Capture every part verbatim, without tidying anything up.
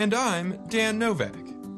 And I'm Dan Novak.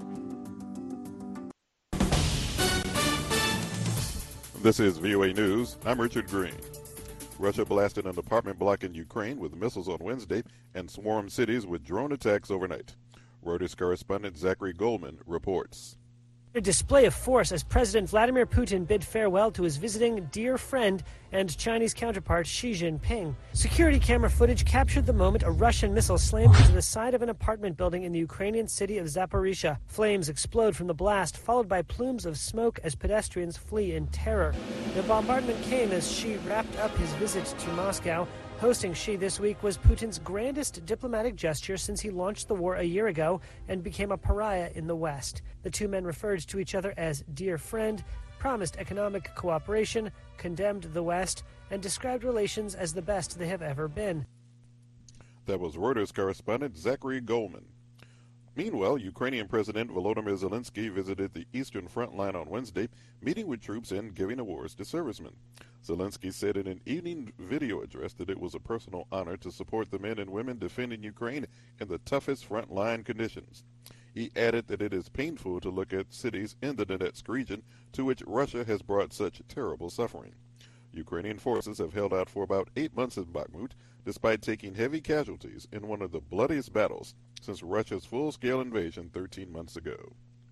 This is V O A News. I'm Richard Green. Russia blasted an apartment block in Ukraine with missiles on Wednesday and swarmed cities with drone attacks overnight. Reuters correspondent Zachary Goldman reports. A display of force as President Vladimir Putin bid farewell to his visiting dear friend and Chinese counterpart Xi Jinping. Security camera footage captured the moment a Russian missile slammed into the side of an apartment building in the Ukrainian city of Zaporizhia. Flames explode from the blast, followed by plumes of smoke as pedestrians flee in terror. The bombardment came as Xi wrapped up his visit to Moscow. Hosting Xi this week was Putin's grandest diplomatic gesture since he launched the war a year ago and became a pariah in the West. The two men referred to each other as dear friend, promised economic cooperation, condemned the West, and described relations as the best they have ever been. That was Reuters correspondent Zachary Goldman. Meanwhile, Ukrainian President Volodymyr Zelensky visited the Eastern Front Line on Wednesday, meeting with troops and giving awards to servicemen. Zelensky said in an evening video address that it was a personal honor to support the men and women defending Ukraine in the toughest front-line conditions. He added that it is painful to look at cities in the Donetsk region to which Russia has brought such terrible suffering. Ukrainian forces have held out for about eight months in Bakhmut, despite taking heavy casualties in one of the bloodiest battles since Russia's full-scale invasion thirteen months ago.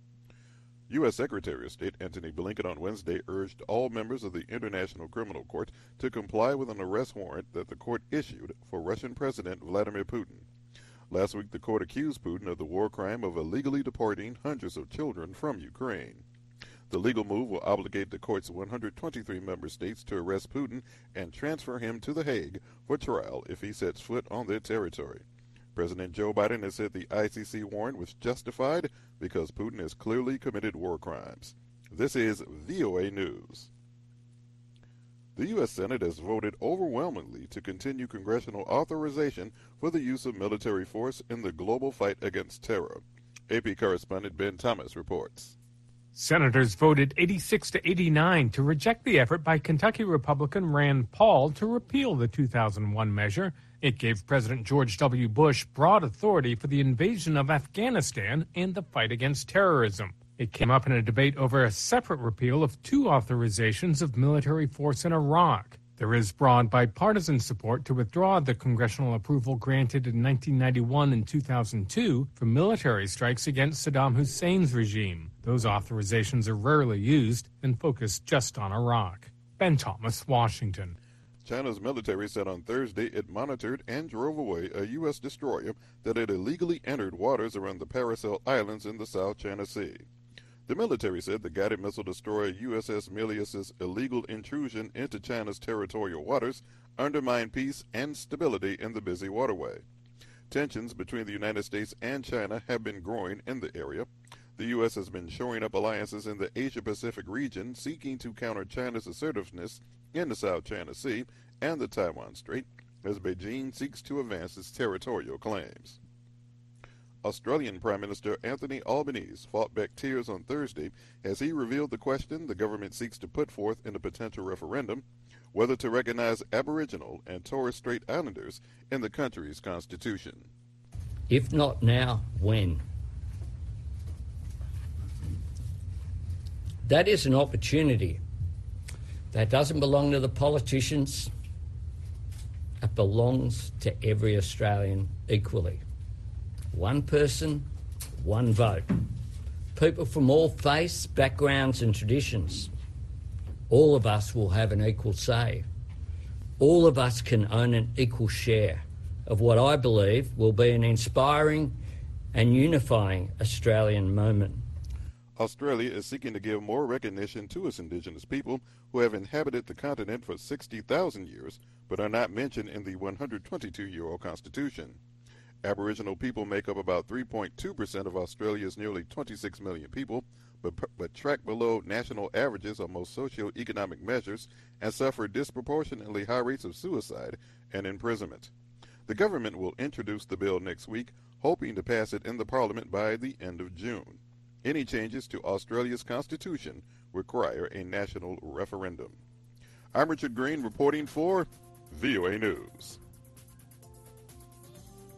U S Secretary of State Antony Blinken on Wednesday urged all members of the International Criminal Court to comply with an arrest warrant that the court issued for Russian President Vladimir Putin. Last week, the court accused Putin of the war crime of illegally deporting hundreds of children from Ukraine. The legal move will obligate the court's one hundred twenty-three member states to arrest Putin and transfer him to The Hague for trial if he sets foot on their territory. President Joe Biden has said the I C C warrant was justified because Putin has clearly committed war crimes. This is V O A News. The U S Senate has voted overwhelmingly to continue congressional authorization for the use of military force in the global fight against terror. A P correspondent Ben Thomas reports. Senators voted eighty-six to eighty-nine to reject the effort by Kentucky Republican Rand Paul to repeal the two thousand one measure. It gave President George W. Bush broad authority for the invasion of Afghanistan and the fight against terrorism. It came up in a debate over a separate repeal of two authorizations of military force in Iraq. There is broad bipartisan support to withdraw the congressional approval granted in nineteen ninety-one and two thousand two for military strikes against Saddam Hussein's regime. Those authorizations are rarely used and focus just on Iraq. Ben Thomas, Washington. China's military said on Thursday it monitored and drove away a U S destroyer that had illegally entered waters around the Paracel Islands in the South China Sea. The military said the guided missile destroyer U S S Milius's illegal intrusion into China's territorial waters undermined peace and stability in the busy waterway. Tensions between the United States and China have been growing in the area. The U S has been shoring up alliances in the Asia-Pacific region, seeking to counter China's assertiveness in the South China Sea and the Taiwan Strait, as Beijing seeks to advance its territorial claims. Australian Prime Minister Anthony Albanese fought back tears on Thursday as he revealed the question the government seeks to put forth in a potential referendum, whether to recognize Aboriginal and Torres Strait Islanders in the country's constitution. If not now, when? That is an opportunity. That doesn't belong to the politicians. It belongs to every Australian equally. One person, one vote. People from all faiths, backgrounds and traditions. All of us will have an equal say. All of us can own an equal share of what I believe will be an inspiring and unifying Australian moment. Australia is seeking to give more recognition to its Indigenous people who have inhabited the continent for sixty thousand years but are not mentioned in the one hundred twenty-two-year-old Constitution. Aboriginal people make up about three point two percent of Australia's nearly twenty-six million people, but, but track below national averages on most socio-economic measures and suffer disproportionately high rates of suicide and imprisonment. The government will introduce the bill next week, hoping to pass it in the Parliament by the end of June. Any changes to Australia's constitution require a national referendum. I'm Richard Green reporting for V O A News.